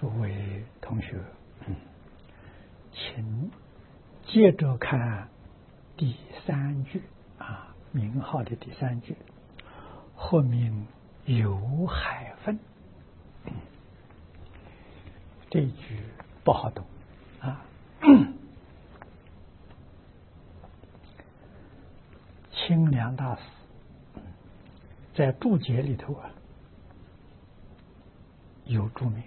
诸位同学，请接着看第三句啊，名号的第三句，或名有海分。这一句不好懂啊。清凉大师在注解里头啊有注明，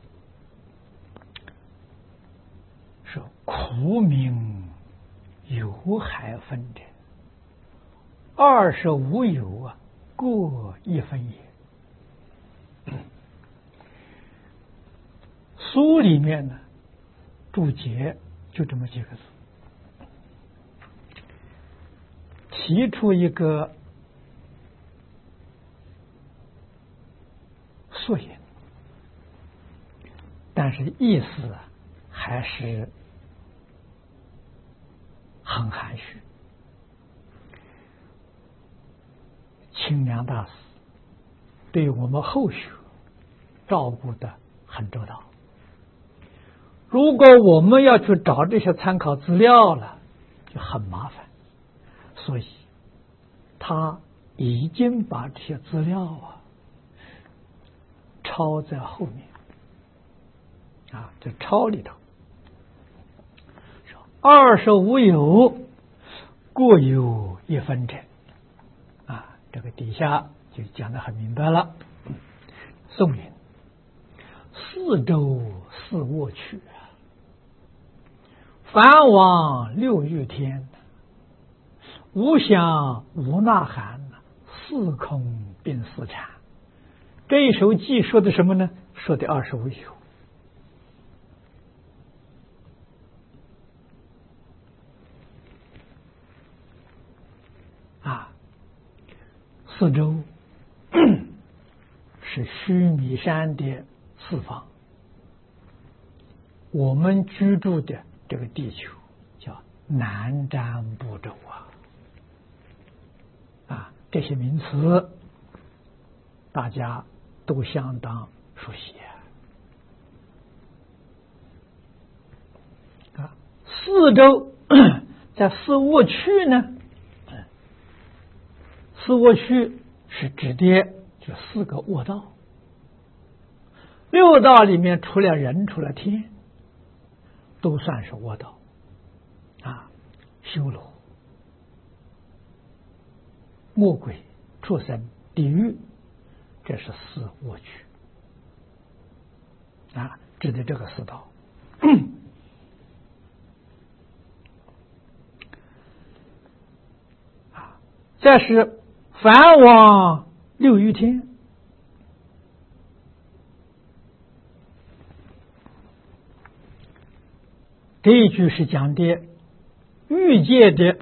说苦名有海分者，25有啊，各1分也。书里面呢，注解就这么几个字，提出一个缩影，但是意思还是很含蓄。清凉大师对我们后学照顾的很周到，如果我们要去找这些参考资料了，就很麻烦，所以他已经把这些资料抄在后面啊，这抄里头25有各有1分者啊，这个底下就讲得很明白了。宋云4洲4卧趣，梵王6欲天，无想无呐喊，4空并4禅。这一首偈说的什么呢？说的25有啊，4洲是须弥山的四方，我们居住的这个地球叫南瞻部洲啊，这些名词大家都相当熟悉啊。4洲在4卧趣呢，4卧趣是指的就4个卧道，6道里面除了人除了天都算是卧道啊，修罗、魔鬼、畜生、地狱，这是4卧趣啊，指的这个4道。啊，这是梵王6欲天，这一句是讲的欲界的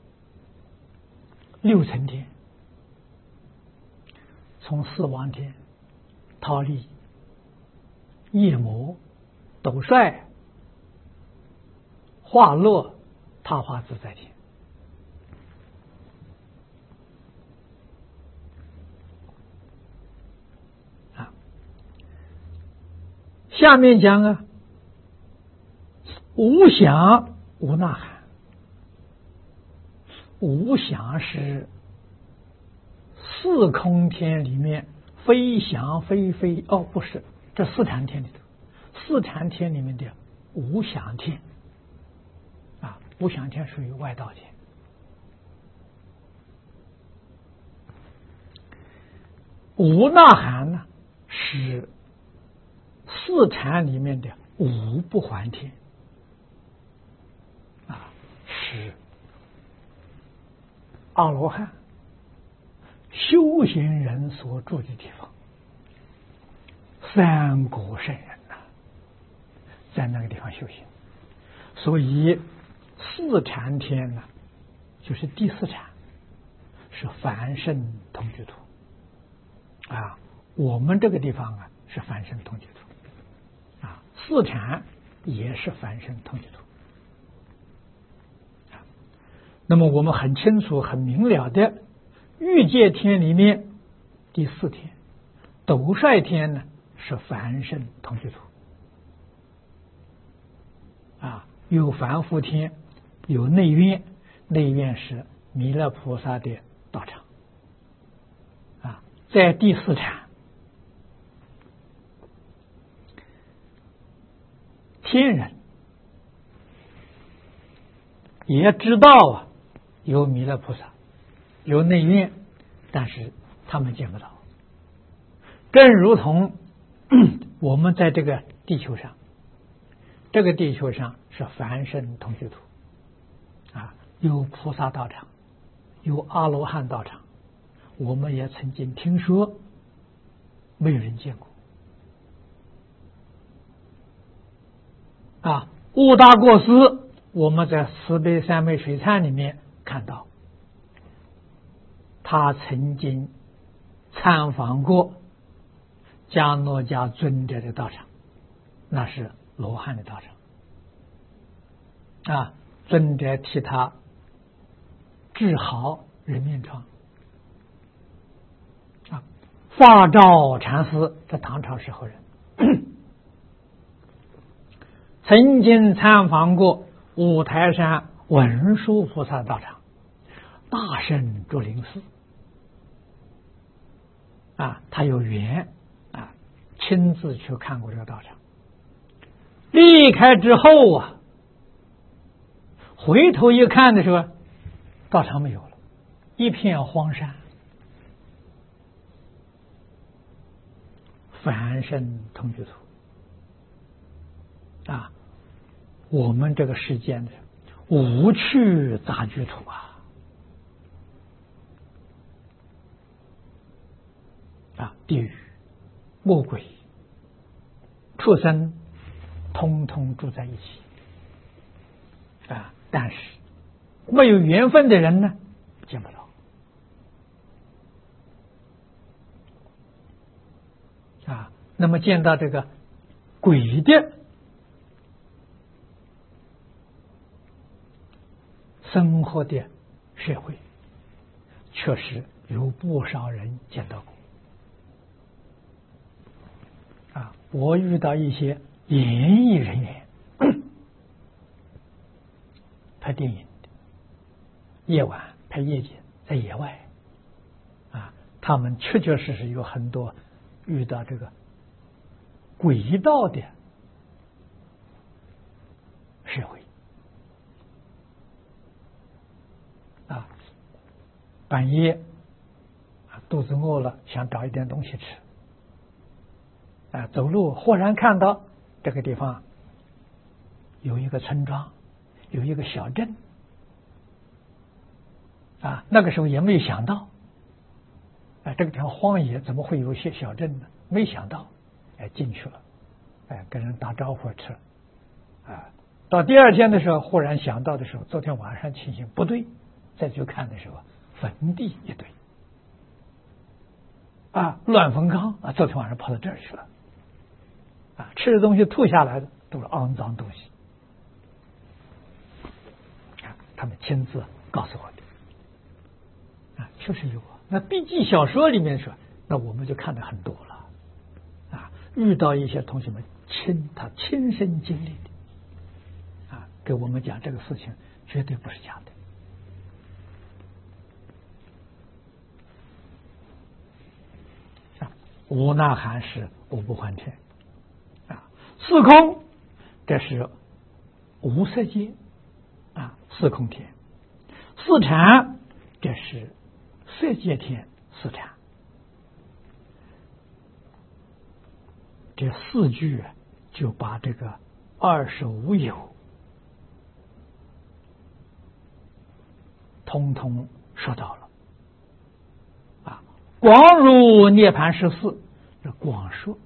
6层天，从4王天、忉利、夜魔、斗帅、化乐、他化自在天啊。下面讲啊，无想无呐喊。无想是4空天里面非想非非不是，这4禅天里头，4禅天里面的无想天啊，无想天属于外道天。无呐喊呢是4禅里面的无不还天啊，是阿罗汉修行人所住的地方，三果圣人在那个地方修行，所以4禅天呢，就是第4禅是凡圣同居土啊，我们这个地方是凡圣同居土啊，4禅也是凡圣同居土。那么我们很清楚很明了的，欲界天里面第4天斗帅天呢是凡圣同居土有凡夫天，有内院，内院是弥勒菩萨的道场在第四禅，天人也知道有弥勒菩萨，有内院，但是他们见不到。正如同我们在这个地球上，这个地球上是凡圣同居土有菩萨道场，有阿罗汉道场，我们也曾经听说，没有人见过悟达过斯，我们在慈悲三昧水忏里面看到，他曾经参访过迦诺迦尊者的道场，那是罗汉的道场尊者替他治好人面疮法照禅师，这唐朝时候人曾经参访过五台山文殊菩萨道场，大圣竹林寺他有缘亲自去看过这个道场。离开之后回头一看的时候，道场没有了，一片荒山。凡圣同居土我们这个世间的无趣杂居土地狱、魔鬼、畜生通通住在一起但是没有缘分的人呢，见不到那么见到这个鬼的生活的社会，确实有不少人见到过我遇到一些演艺人员拍电影的，夜晚拍夜景，在野外他们确确实实有很多遇到这个鬼道的社会半夜肚子饿了，想找一点东西吃走路忽然看到这个地方有一个村庄，有一个小镇那个时候也没有想到这个地方荒野怎么会有一些小镇呢？没想到进去了跟人打招呼吃到第二天的时候忽然想到的时候，昨天晚上情形不对，再去看的时候坟地一堆乱坟岗昨天晚上跑到这儿去了吃的东西吐下来的都是肮脏东西他们亲自告诉我的确实有那笔记小说里面说，那我们就看得很多了遇到一些同学们他亲身经历的给我们讲这个事情绝对不是假的无那含是无不还天四空，这是无色界四空天。四禅，这是色界天四禅。这四句就把这个25有通通说到了广入涅盘14，这广说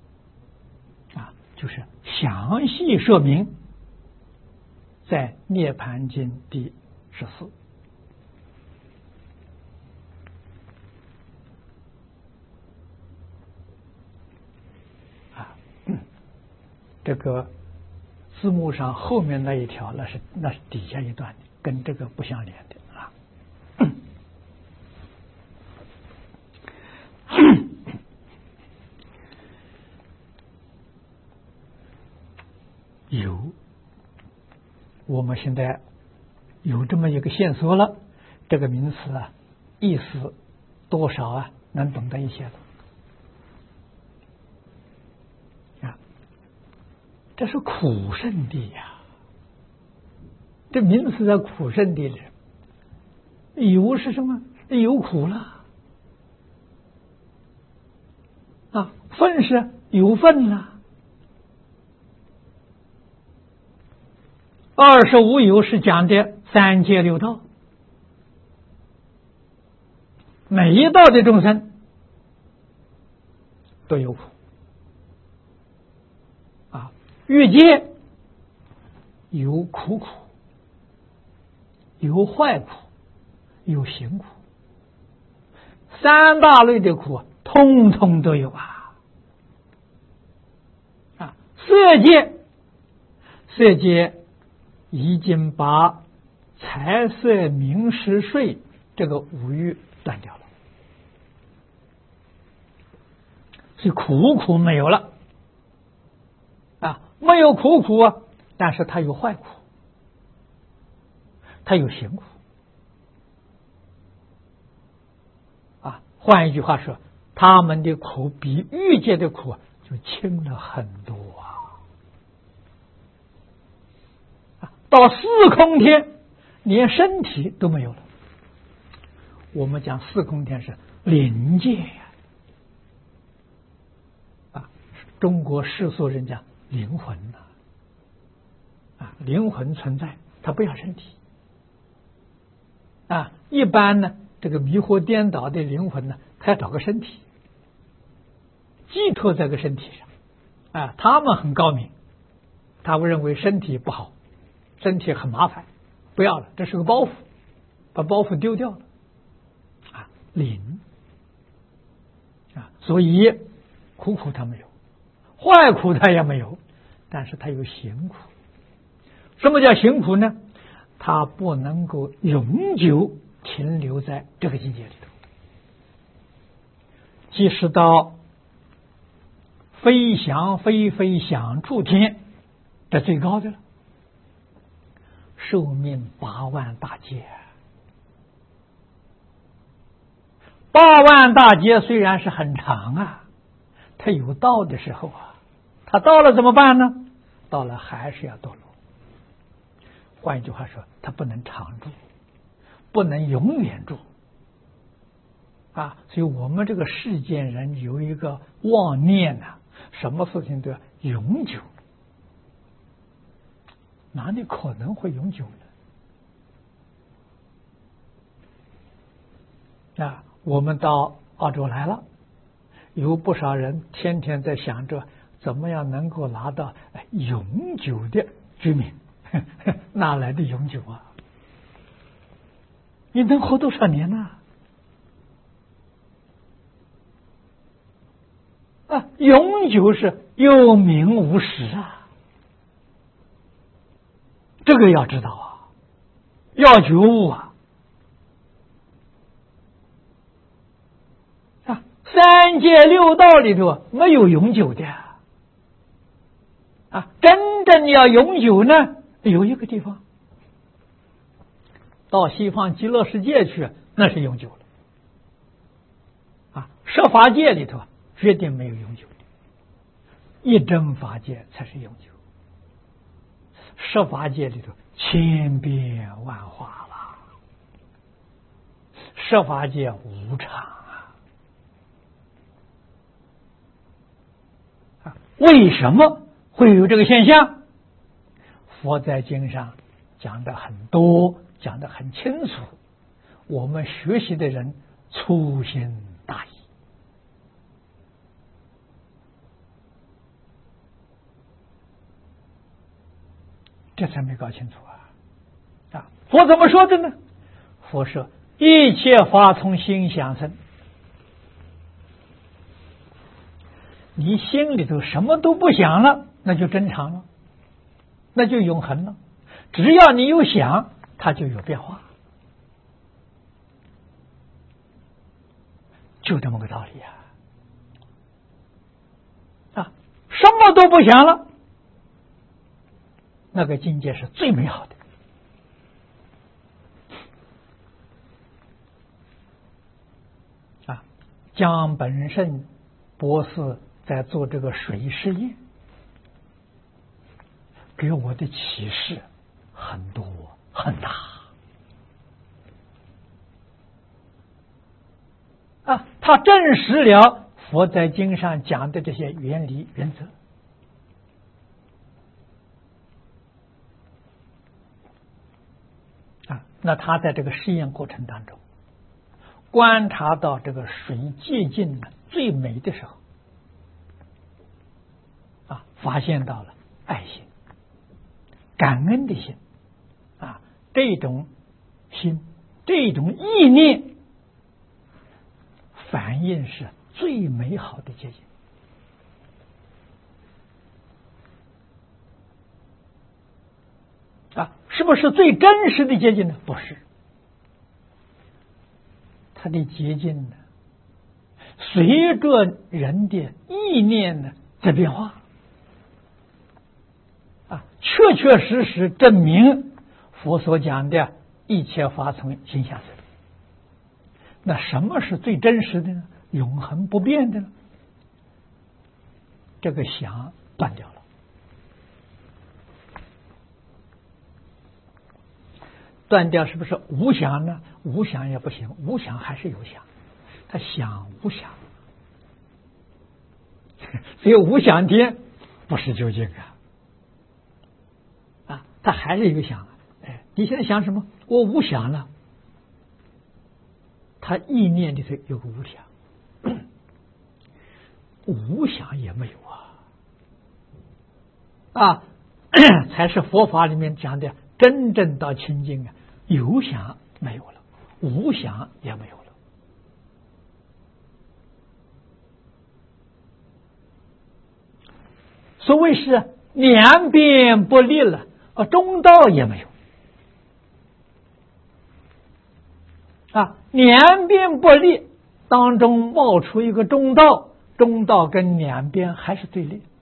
就是详细说明在涅盘经第14这个字幕上后面那一条那是底下一段的，跟这个不相连的有我们现在有这么一个线索了，这个名词啊，意思多少啊，能懂得一些了啊。这是苦圣地呀，这名词在苦圣地里，有是什么？有苦了啊，分是有分了。25有是讲的三界六道，每一道的众生都有苦啊，欲界有苦苦，有坏苦，有行苦，三大类的苦通通都有啊。色界已经把财色名食睡这个五欲断掉了，所以苦没有了啊，没有苦啊，但是它有坏苦，它有行苦啊。换一句话说，他们的苦比欲界的苦就轻了很多啊。到四空天连身体都没有了。我们讲四空天是灵界啊，中国世俗人讲灵魂啊，灵魂存在，它不要身体啊。一般呢，这个迷惑颠倒的灵魂呢，他要找个身体，寄托在个身体上啊。他们很高明，他们认为身体不好，身体很麻烦，不要了，这是个包袱，把包袱丢掉了啊，灵啊，所以苦他没有，坏苦他也没有，但是他有行苦。什么叫行苦呢？他不能够永久停留在这个境界里头，即使到飞翔诸天，这最高的了，寿命8万大劫。8万大劫虽然是很长啊，它有到的时候啊，它到了怎么办呢？到了还是要堕落。换一句话说，它不能常住，不能永远住啊。所以我们这个世间人有一个妄念啊，什么事情都要永久，哪里可能会永久呢？啊，我们到澳洲来了，有不少人天天在想着怎么样能够拿到永久的居民，哪来的永久啊？你能活多少年呢？啊，永久是有名无实啊，这个要知道啊，要觉悟啊。三界六道里头没有永久的啊，真正要永久呢，有一个地方，到西方极乐世界去，那是永久了啊。十法界里头绝对没有永久的，一真法界才是永久。十法界里头千变万化了，十法界无常。为什么会有这个现象？佛在经上讲的很多，讲的很清楚，我们学习的人粗心大意这才没搞清楚啊！佛怎么说的呢？佛说一切法从心想生，你心里头什么都不想了，那就真常了，那就永恒了。只要你有想，它就有变化，就这么个道理什么都不想了，那个境界是最美好的。 江本胜博士在做这个水实验，给我的启示很多很大啊！他证实了佛在经上讲的这些原理原则啊。那他在这个实验过程当中，观察到这个水接近最美的时候啊，发现到了爱心、感恩的心啊，这种心、这种意念反应是最美好的接近啊，是不是最真实的接近呢？不是，它的接近呢，随着人的意念呢在变化啊，确确实实证明佛所讲的一切法从心下生。那什么是最真实的呢？永恒不变的呢？这个想断掉了。断掉是不是无想呢？无想也不行，无想还是有想，他想无想，所以无想天不是究竟啊，他还是一个想。哎，你现在想什么？我无想了。他意念里头有个无想，无想也没有啊，才是佛法里面讲的真正到清净啊，有想没有了，无想也没有了。所谓是两边不利了啊，中道也没有啊，两边不利当中冒出一个中道，中道跟两边还是对立，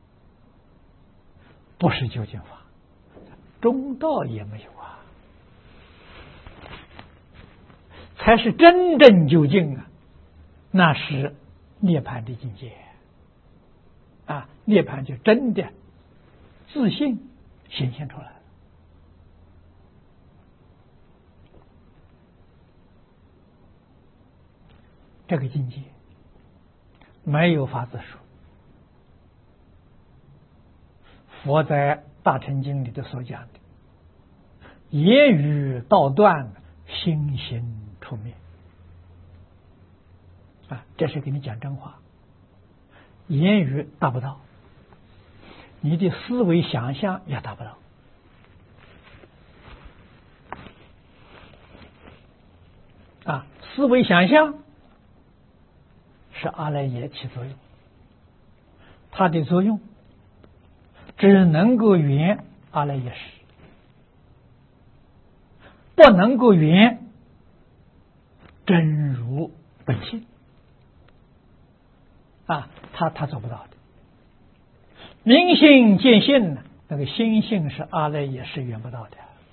不是究竟法，中道也没有啊，才是真正究竟啊，那是涅槃的境界啊，涅槃就真的自信显现出来了。这个境界没有法子说，佛在大乘经里头所讲的言语道断，心行出灭啊，这是给你讲真话。言语达不到，你的思维想象也达不到啊，思维想象是阿赖耶起作用，它的作用只能够圆阿赖耶识，不能够圆真如本性啊，他做不到的。明性见性呢，那个心性是阿赖耶识圆不到的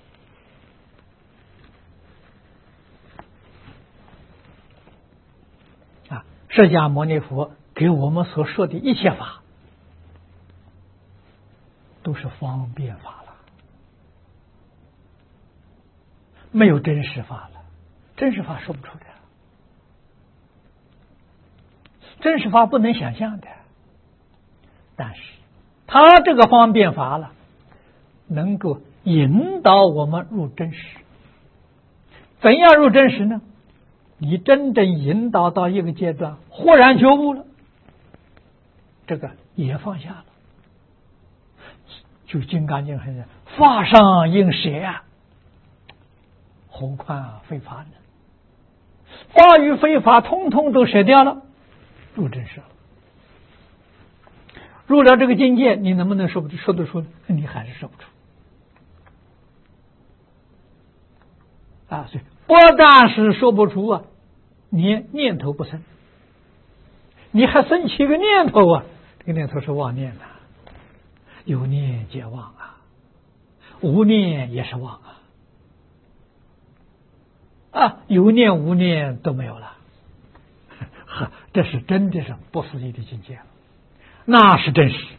啊。释迦牟尼佛给我们所说的一切法都是方便法了，没有真实法了，真实法说不出的，真实法不能想象的。但是他这个方便法了，能够引导我们入真实。怎样入真实呢？你真正引导到一个阶段，忽然觉悟了，这个也放下了。就金刚经很法上应舍啊，何况非法呢？法与非法通通都舍掉了，入真实了。入了这个境界，你能不能说得出？你还是说不出啊！所以不但是说不出啊，连念头不生，你还生起一个念头啊！这个念头是妄念啊，有念皆妄啊，无念也是妄啊，有念无念都没有了， 这是真的是不思议的境界，那是真实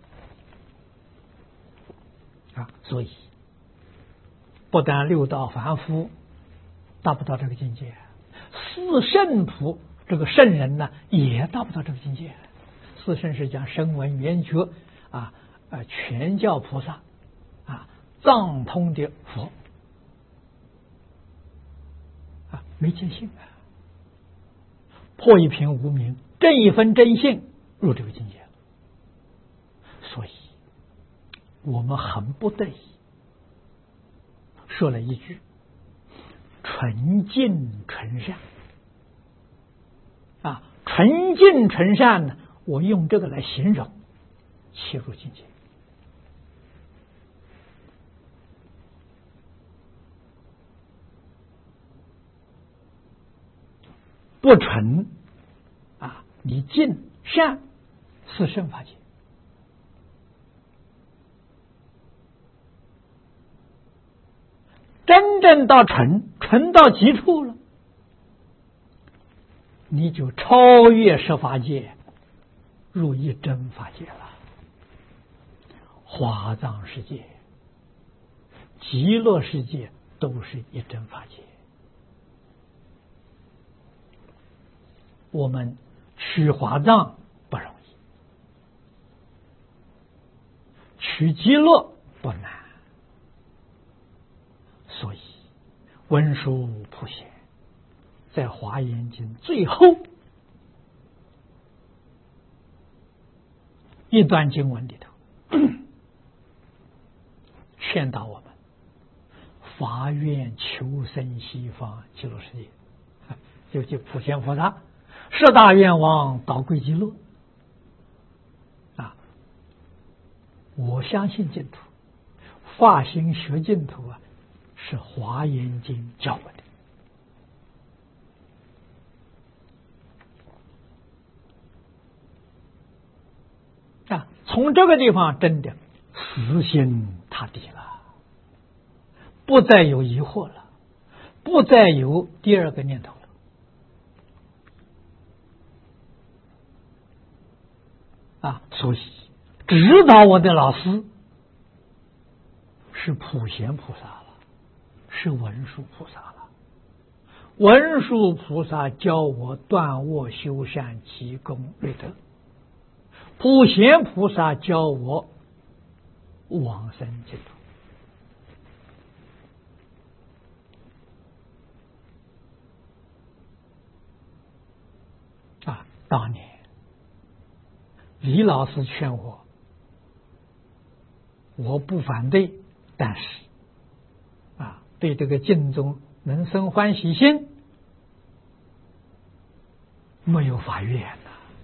啊！所以不但六道凡夫达不到这个境界，四圣菩这个圣人呢，也达不到这个境界。四圣是讲声闻缘觉全教菩萨藏通的佛没见性破一品无明，正一分真性，入这个境界。所以我们很不得已说了一句纯净纯善纯净纯善呢，我用这个来形容切入境界。不纯你净善是圣法界，真正到纯到极处了，你就超越十法界，入一真法界了。华藏世界、极乐世界都是一真法界。我们取华藏不容易，取极乐不难，所以文殊普贤在华严经最后一段经文里头劝导我们发愿求生西方极乐世界，尤其普贤菩萨十大愿望导归极乐我相信净土发心学净土是华严经教我的从这个地方真的死心塌地了，不再有疑惑了，不再有第二个念头了所以指导我的老师是普贤菩萨了，是文殊菩萨了。文殊菩萨教我断恶修善积功累德，普贤菩萨教我往生净土当年李老师劝我不反对，但是对这个净宗能生欢喜心，没有发愿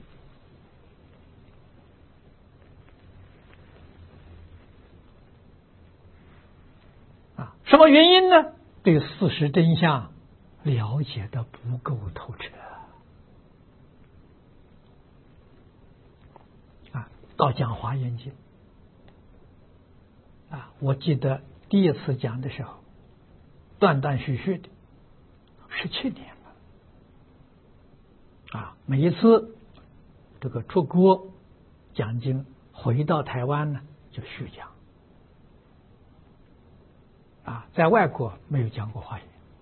什么原因呢？对事实真相了解的不够透彻到讲华严经我记得第一次讲的时候断断续续的17年了每一次这个出国讲经回到台湾呢就续讲在外国没有讲过华严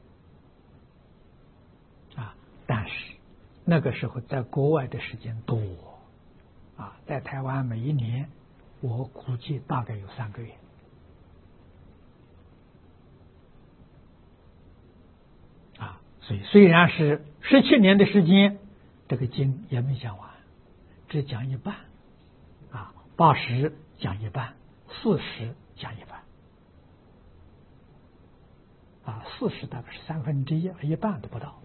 但是那个时候在国外的时间多在台湾每一年我估计大概有3个月所以虽然是17年的时间，这个经也没讲完，只讲一半80讲一半，40讲一半40大概是1/3，一半都不到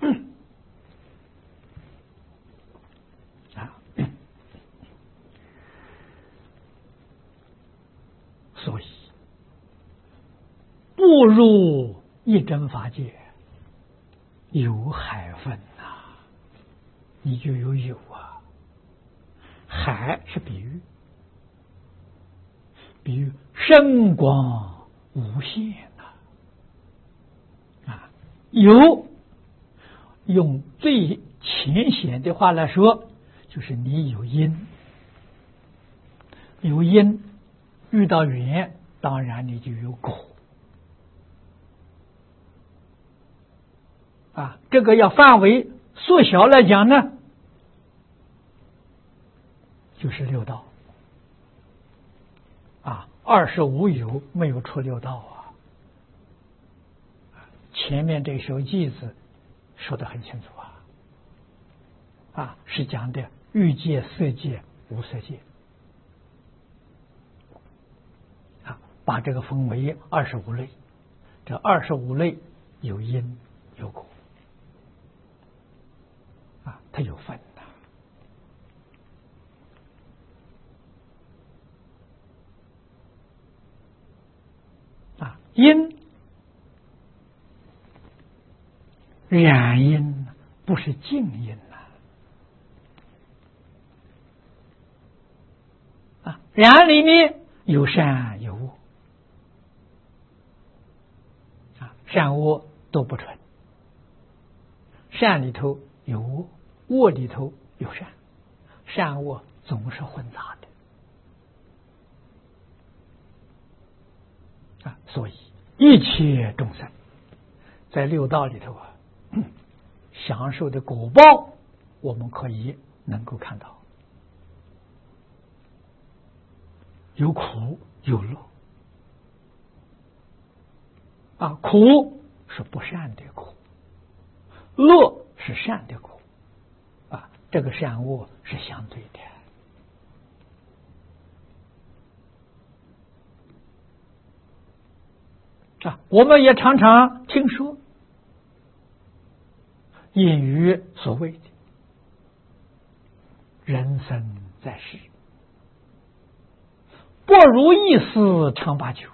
所以步入一真法界有海分你就有海是比喻深广无限有用最浅显的话来说，就是你有因，有因遇到缘，当然你就有果。这个要范围缩小来讲呢，就是六道。25有没有出六道啊？前面这首偈子说得很清楚是讲的欲界、色界、无色界把这个分为25类，这25类有因有果它有分因染因不是净因染里面有善有恶善恶都不纯，善里头有恶，恶里头有善，善恶总是混杂的所以一切众生在六道里头享受的果报，我们可以能够看到，有苦有乐苦是不善的苦，乐是善的苦这个善恶是相对的我们也常常听说谚语所谓的人生在世，不如意事常八九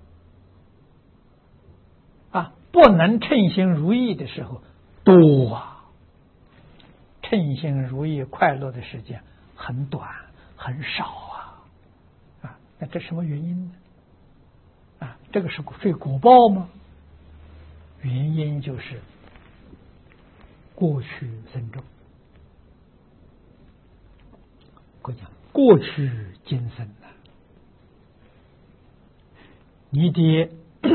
不能称心如意的时候多称心如意快乐的时间很短很少那这什么原因呢？这个是果报吗？原因就是过去生中，过去今生你的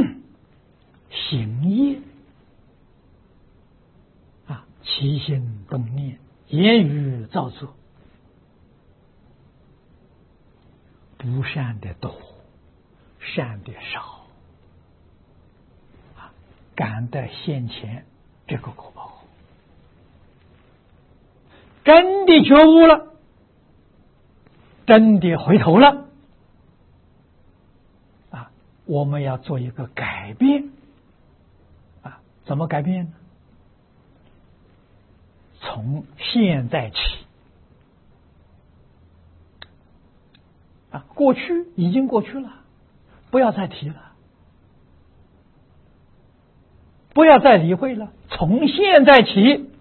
行业起心动念、言语造作，不善的多，善的少感得现前这个果报。真的觉悟了，真的回头了我们要做一个改变怎么改变呢？从现在起过去已经过去了，不要再提了，不要再理会了。从现在起，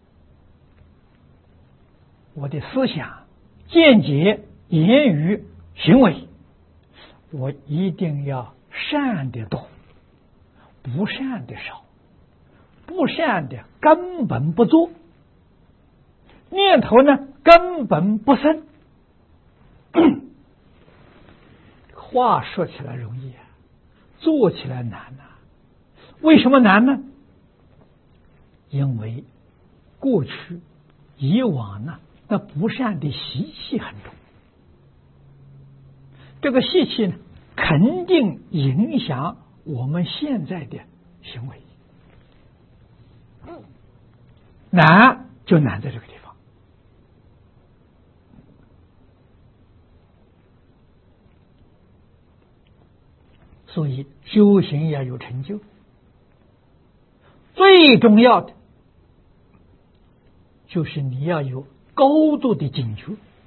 我的思想、见解、言语、行为，我一定要善的多，不善的少，不善的根本不做，念头呢根本不生。话说起来容易做起来难为什么难呢？因为过去以往呢，那不善的习气很重，这个习气呢肯定影响我们现在的行为。难就难在这个地方。所以修行要有成就，最重要的就是你要有高度的警觉，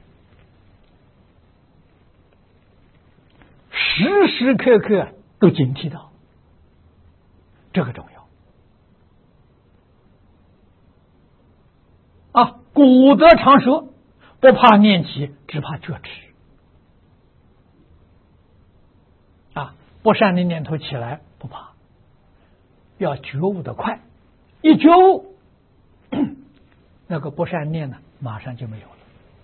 时时刻刻都警惕到，这个重要古德常说，不怕念起，只怕觉迟不善的念头起来不怕，要觉悟的快，一觉悟那个不善念呢，马上就没有了。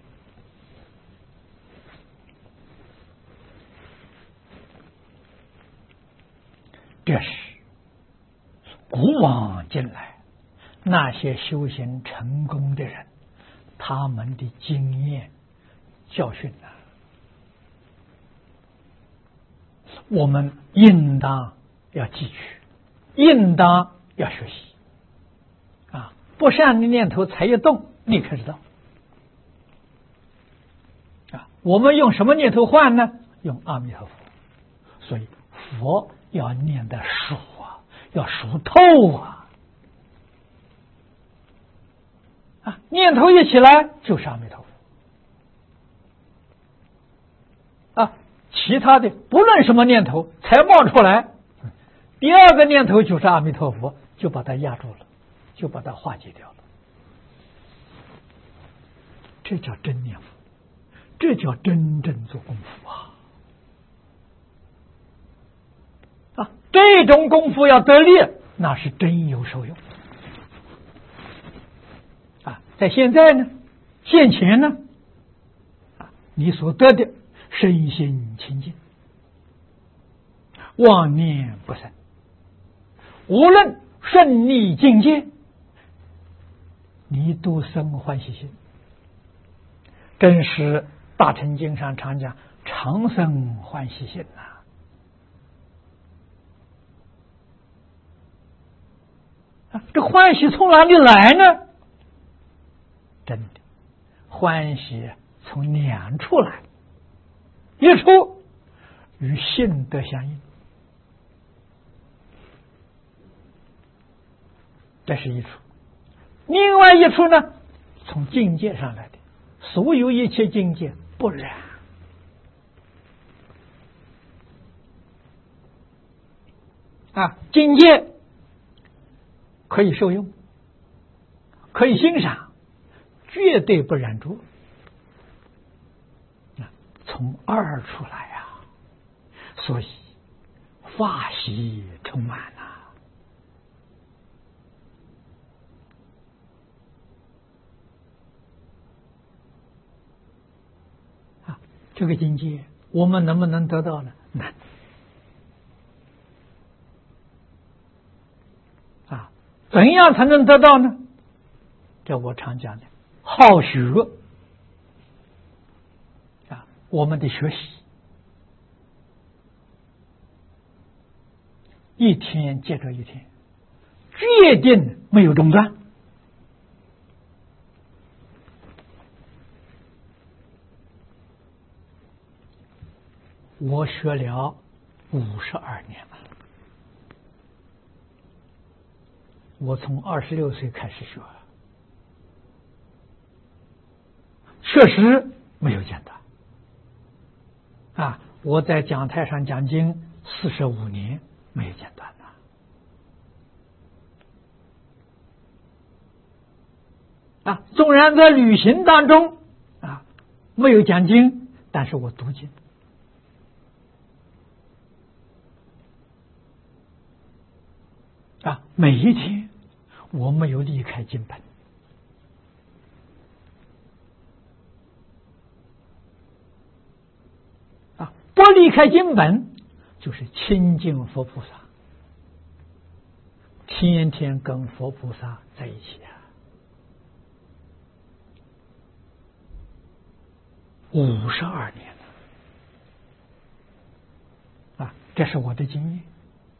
这是古往今来那些修行成功的人，他们的经验教训啊，我们应当要记取，应当要学习啊！不善的念头才一动，立刻知道啊！我们用什么念头换呢？用阿弥陀佛。所以佛要念得熟啊，要熟透啊！啊，念头一起来就是阿弥陀佛啊！其他的不论什么念头才冒出来，第二个念头就是阿弥陀佛，就把它压住了，就把它化解掉了。这叫真念佛，这叫真正做功夫啊！啊，这种功夫要得力，那是真有受用啊！在现在呢，现前呢，啊，你所得的身心清净，妄念不生，无论顺逆境界，你都生欢喜心。真是大乘经上常讲常生欢喜心呐！这欢喜从哪里来呢？真的，欢喜从两处来，一处与性德相应，这是一处；另外一处呢，从境界上来的。所有一切境界不染啊，境界可以受用，可以欣赏，绝对不染浊。从二处来啊，所以法喜充满了。这个境界我们能不能得到呢？难啊！怎样才能得到呢？这我常讲的好学啊，我们的学习一天接着一天，决定没有中断。我学了52年了，我从26岁开始学，确实没有间断啊！我在讲台上讲经45年，没有间断的啊！纵然在旅行当中啊没有讲经，但是我读经。啊，每一天我没有离开经本啊，不离开经本就是亲近佛菩萨，天天跟佛菩萨在一起52年了啊，这是我的经验。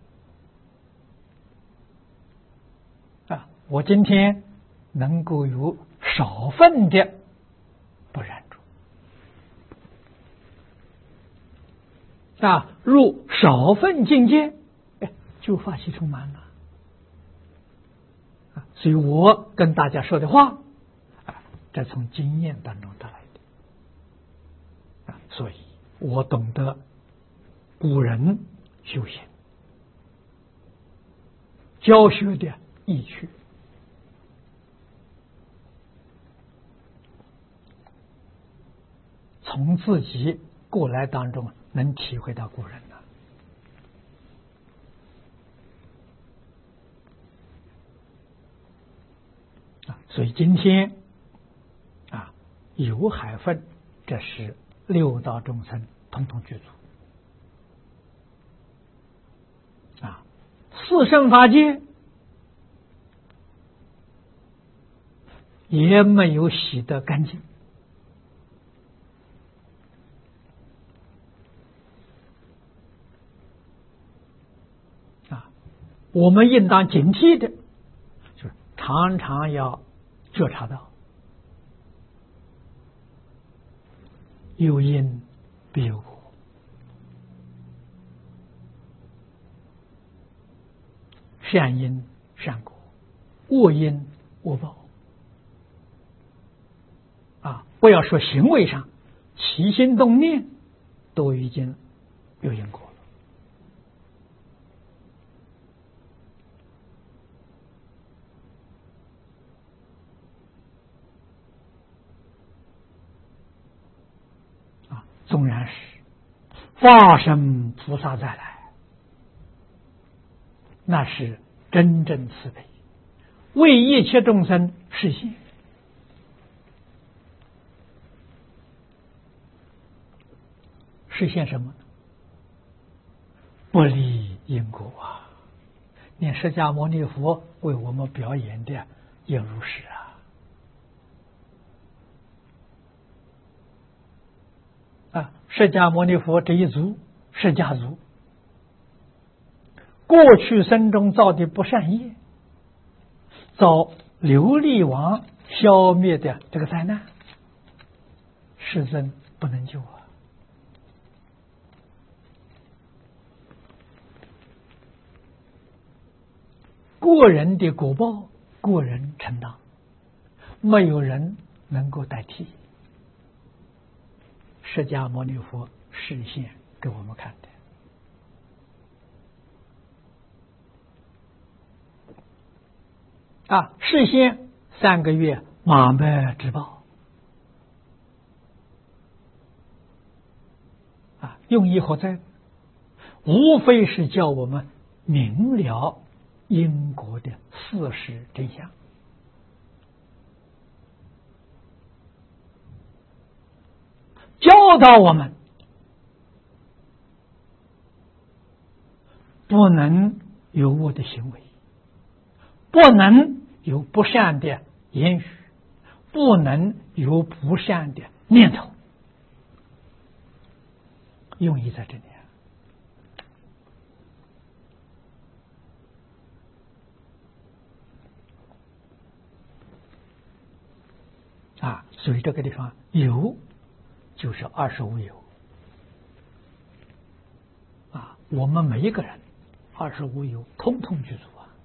我今天能够有少分的不染浊啊，入少分境界，就法喜充满了啊！所以我跟大家说的话啊，这从经验当中得来的啊，所以我懂得古人修行教学的意趣。从自己过来当中能体会到古人的啊， 所以今天有海分，这是六道众生统统具足四圣法界也没有洗得干净我们应当警惕的就是常常要觉察到有因必有果，善因善果，恶因恶报不要说行为上，起心动念都已经有因果了纵然是化身菩萨再来，那是真正慈悲，为一切众生实现。实现什么呢？不离因果连释迦牟尼佛为我们表演的也如是释迦牟尼佛这一族释迦族过去生中造的不善业，遭琉璃王消灭的这个灾难，世尊不能救个人的果报个人承担，没有人能够代替。释迦牟尼佛示现给我们看的示现3个月马麦之报用意何在？无非是叫我们明了因果的事实真相教导我们不能有恶的行为，不能有不善的言语，不能有不善的念头，用意在这里所以这个地方有就是25有我们每一个人25有通通具足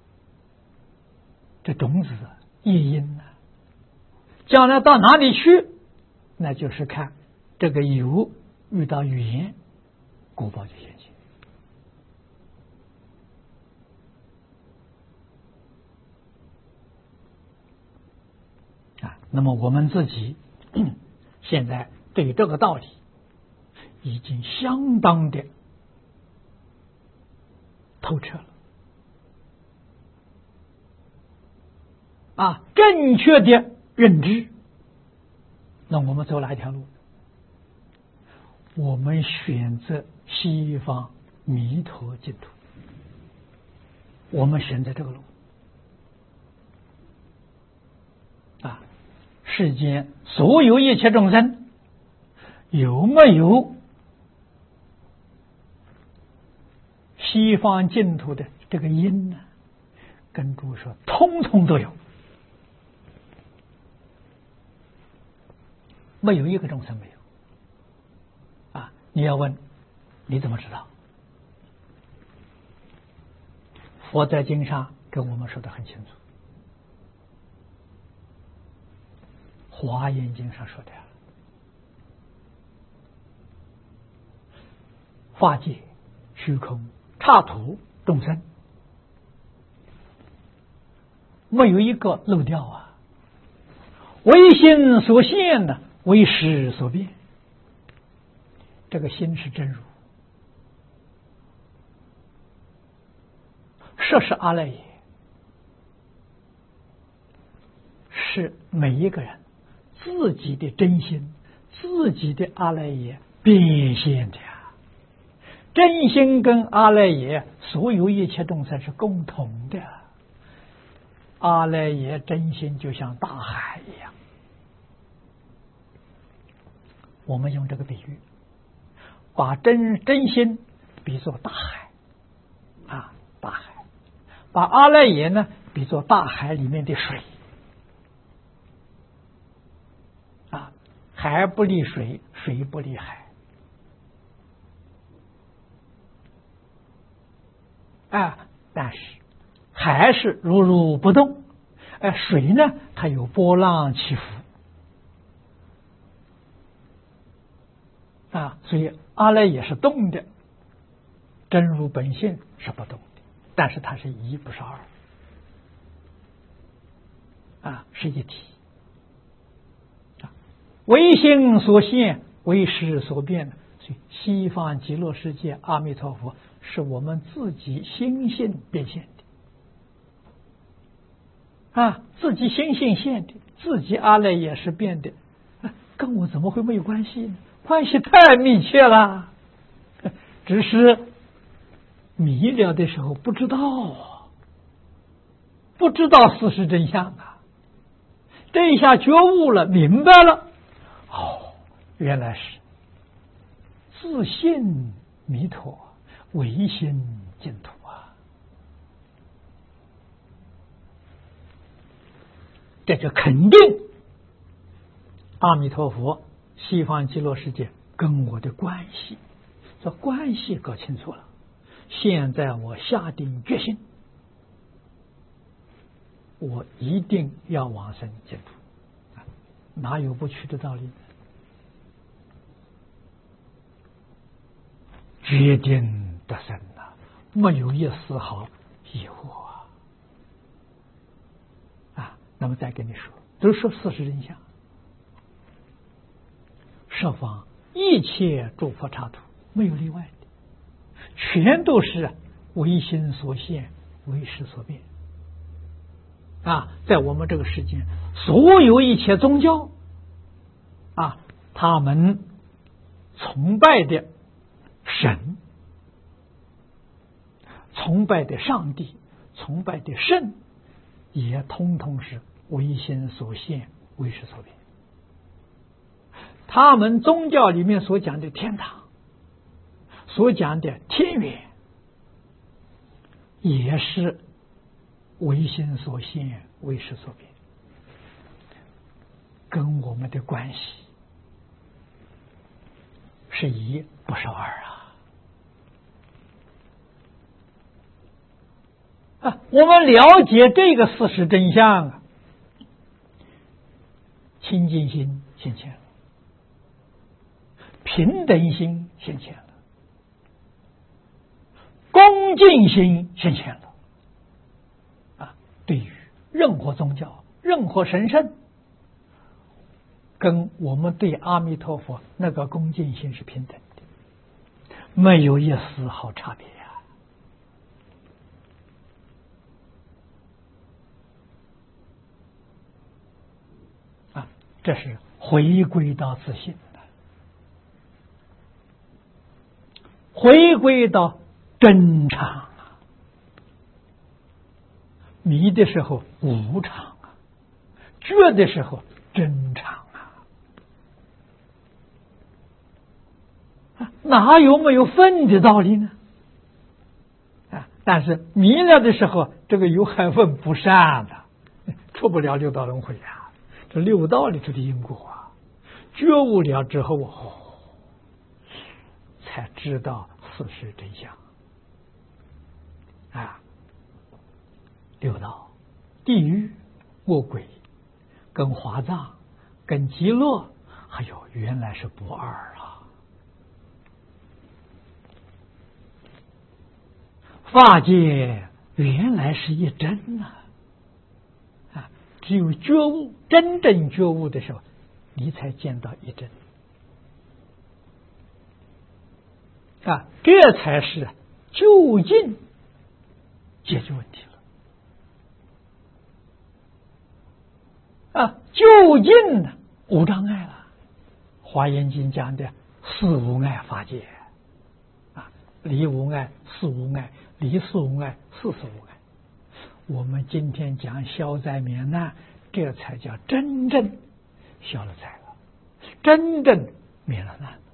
这种子业因将来到哪里去，那就是看这个有遇到语言果报就现前那么我们自己现在对于这个道理已经相当的透彻了正确的认知，那我们走哪一条路？我们选择西方弥陀净土，我们选择这个路世间所有一切众生有没有西方净土的这个因呢？跟诸说通通都有，没有一个众生没有你要问你怎么知道？佛在经上跟我们说的很清楚，华严经上说的法界虚空刹土众生没有一个漏掉唯心所现的，为识所变。这个心是真如，识是阿赖耶， 是每一个人自己的真心、自己的阿赖耶变现的呀。真心跟阿赖耶，所有一切众生是共同的。阿赖耶真心就像大海一样，我们用这个比喻，把真心比作大海啊，大海，把阿赖耶呢比作大海里面的水啊，海不离水，水不离海啊，但是海是如如不动，水呢它有波浪起伏啊，所以阿赖耶是动的，真如本性是不动的，但是它是一不是二啊，是一体啊，唯心所现，唯识所变。所以西方极乐世界阿弥陀佛是我们自己心性变现的啊，自己心性现的，自己阿赖耶是变的，跟我怎么会没有关系呢？关系太密切了，只是迷了的时候不知道啊，不知道事实真相啊。这一下觉悟了，明白了，哦，原来是自信弥陀，唯心净土啊！这就肯定阿弥陀佛西方极乐世界跟我的关系，这关系搞清楚了。现在我下定决心，我一定要往生净土，哪有不去的道理？决定得生啊，没有一丝毫疑惑啊！那么再跟你说，都说事实真相，十方一切诸佛刹土没有例外的，全都是唯心所现，唯识所变啊！在我们这个世间，所有一切宗教啊，他们崇拜的神、崇拜的上帝、崇拜的圣，也通通是唯心所现，唯识所变。他们宗教里面所讲的天堂，所讲的天园，也是唯心所现，唯识所变，跟我们的关系是一不是二啊！我们了解这个事实真相啊，清净心现前了，平等心现前了，恭敬心现前了啊！对于任何宗教、任何神圣，跟我们对阿弥陀佛那个恭敬心是平等的，没有一丝毫差别啊！这是回归到自信的，回归到真常啊！迷的时候无常啊，觉的时候真常。哪有没有分的道理呢？啊！但是迷了的时候，这个有害分不善的，出不了六道轮回啊！这六道里头的因果啊，觉悟了之后，才知道事实真相啊！六道、地狱、恶鬼、跟华藏、跟极乐，还有原来是不二啊！法界原来是一真啊！只有觉悟，真正觉悟的时候，你才见到一真啊！这才是究竟解决问题了啊！ 究竟呢无障碍了。华严经讲的四无碍法界啊，离无碍、事无碍、离事无碍、事事无碍。我们今天讲消灾免难，这才叫真正消了灾了，真正免了难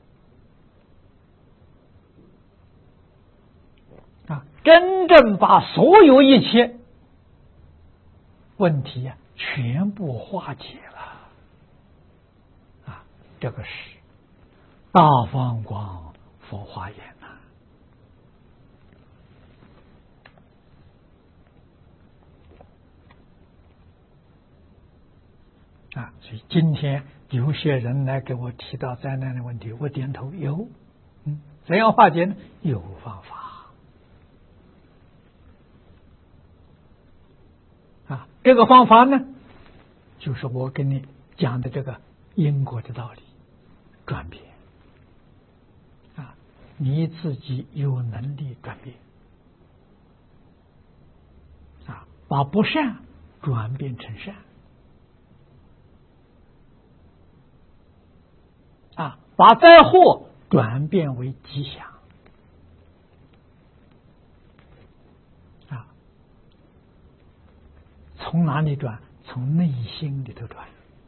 啊！真正把所有一切问题全部化解了啊！这个是大放光佛华严啊！所以今天有些人来给我提到灾难的问题，我点头有，怎样化解呢？有方法啊！这个方法呢，就是我跟你讲的这个因果的道理，转变啊！你自己有能力转变啊，把不善转变成善。啊，把灾祸转变为吉祥啊！从哪里转？从内心里头转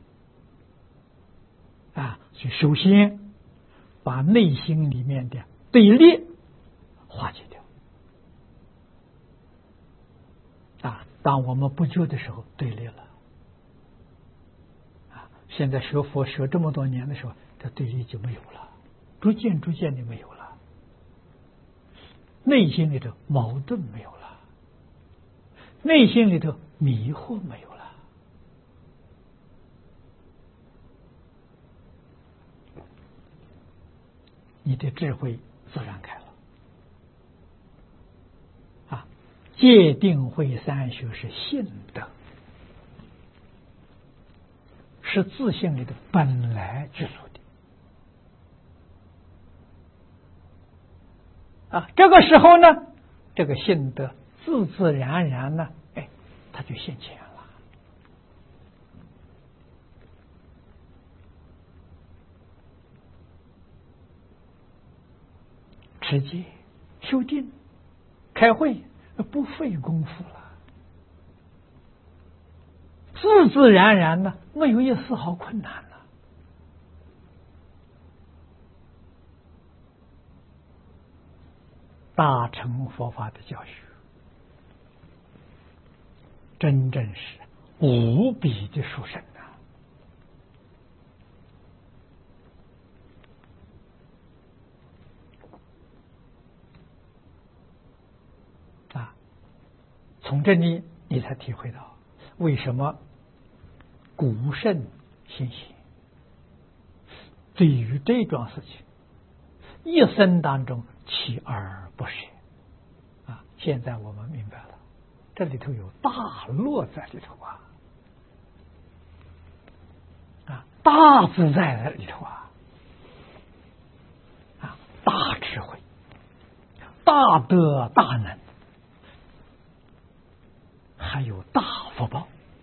啊！所以首先把内心里面的对立化解掉啊！当我们不觉的时候，对立了啊！现在学佛学这么多年的时候，这对立就没有了，逐渐的没有了，内心里头矛盾没有了，内心里头迷惑没有了，你的智慧自然开了啊！戒定慧三学是性德，是自性里的本来之所的。啊，这个时候呢，这个性德自自然然呢，它就现前了。持戒、修定、开会，不费功夫了，自自然然呢，没有一丝毫困难了。大乘佛法的教学，真正是无比的殊胜啊！从这里你才体会到为什么古圣先贤对于这桩事情一生当中锲而不舍啊！现在我们明白了，这里头有大乐在里头啊，大自在在里头啊，大智慧、大德、大能，还有大福报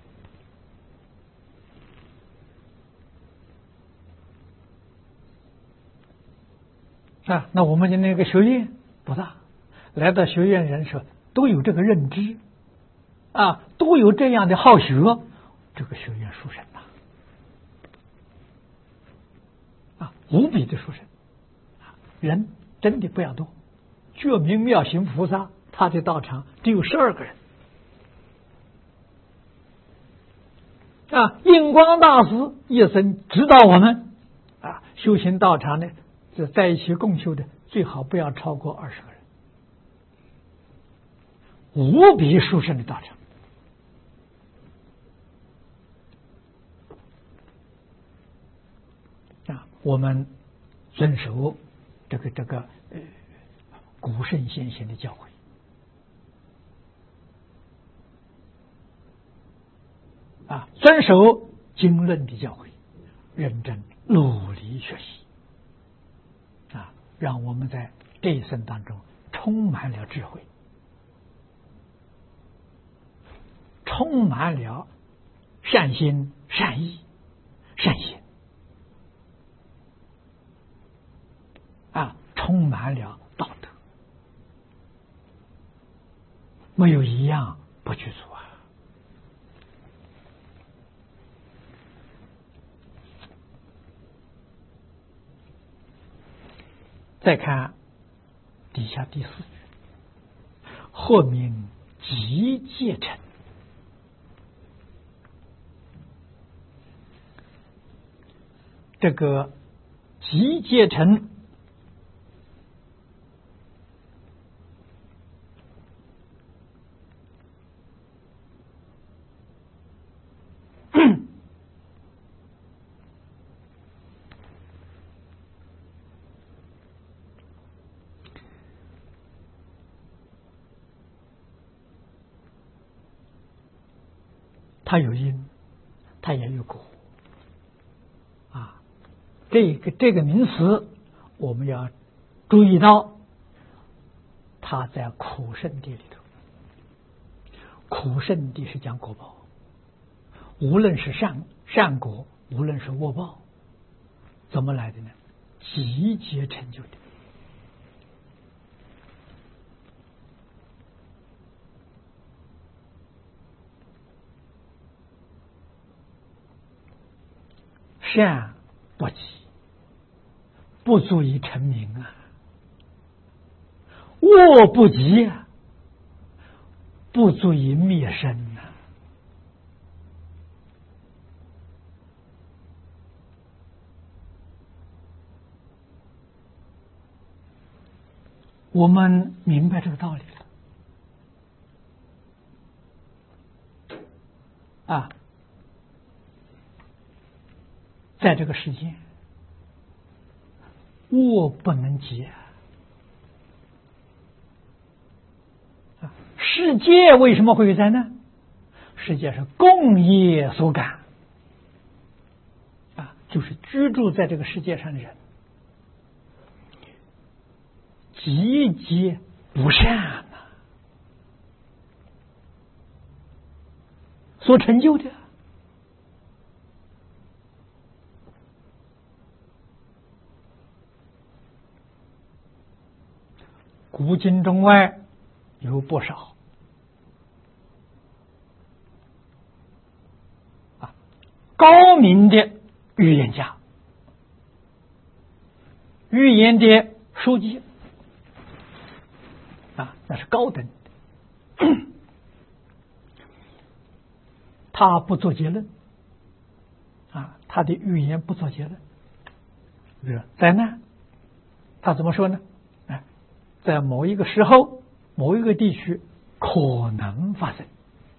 啊！那我们的那个学院不大，来到学院人说都有这个认知啊，都有这样的好学，这个学院殊胜啊，无比的殊胜。人真的不要多，觉明妙行菩萨他的道场只有12个人啊，印光大师一生指导我们啊，修行道场呢，就在一起共修的最好不要超过20个人，无比殊胜的道场啊！我们遵守这个古圣先贤的教诲啊，遵守经论的教诲，认真努力学习啊，让我们在这一生当中充满了智慧，充满了善心、 善意、善心充满了道德，没有一样不具足啊。再看底下第4句，或名集戒成。这个集戒成它有因，它也有果啊。这个名词，我们要注意到，它在苦圣谛里头。苦圣谛是讲果报，无论是善果，无论是恶报，怎么来的呢？集结成就的。善不积，不足以成名啊；恶不积啊，不足以灭身呐。我们明白这个道理了啊。在这个世界，恶不能积啊！世界为什么会有灾难？世界是共业所感啊，就是居住在这个世界上的人，集结不善所成就的。古今中外有不少高明的预言家、预言的书记那是高等的，他不做结论他的预言不做结论。比如灾难，他怎么说呢？在某一个时候、某一个地区可能发生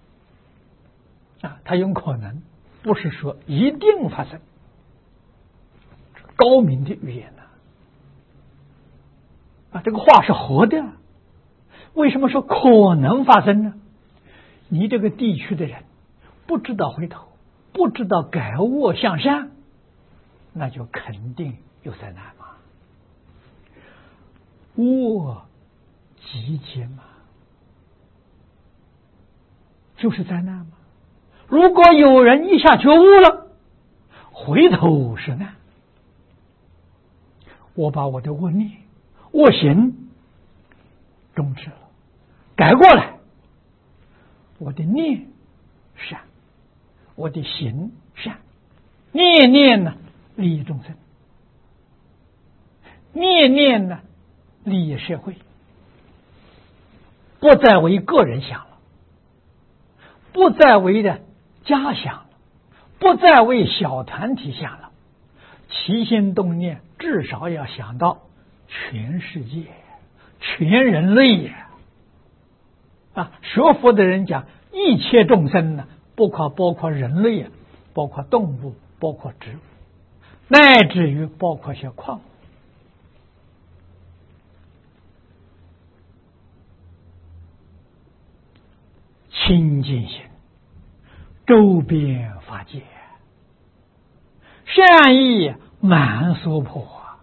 他用可能，不是说一定发生。高明的预言这个话是活的。为什么说可能发生呢？你这个地区的人不知道回头，不知道改恶向善，那就肯定有灾难嘛。恶集结嘛，就是灾难嘛。如果有人一下觉悟了，回头是难。我把我的恶念、恶行终止了，改过来，我的念善，我的行善，念念呢利益众生，念念呢利益社会，不再为个人想了，不再为的家想了，不再为小团体想了，起心动念至少要想到全世界、全人类学佛的人讲一切众生呢，包括人类包括动物，包括植物，乃至于包括些矿物。清净心，周边法界，善意满所破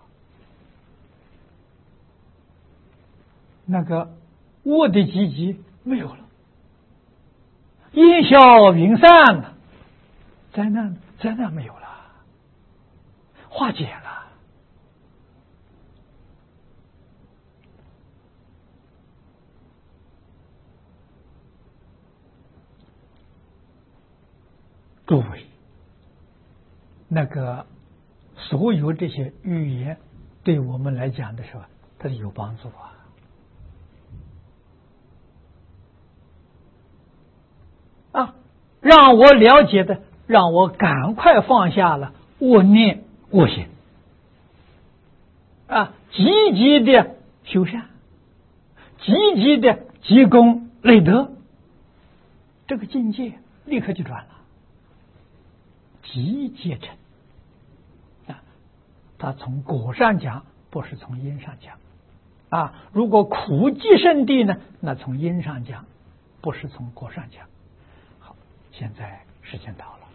那个恶的积极没有了，烟消云散了，灾难灾难没有了，化解了。诸位，那个所有这些预言对我们来讲的时候，它是有帮助啊！让我了解的，让我赶快放下了恶念恶行啊，积极的修善，积极的积功累德，这个境界立刻就转了。积皆成啊，他从果上讲，不是从因上讲啊。如果苦积圣地呢，那从因上讲，不是从果上讲。好，现在时间到了。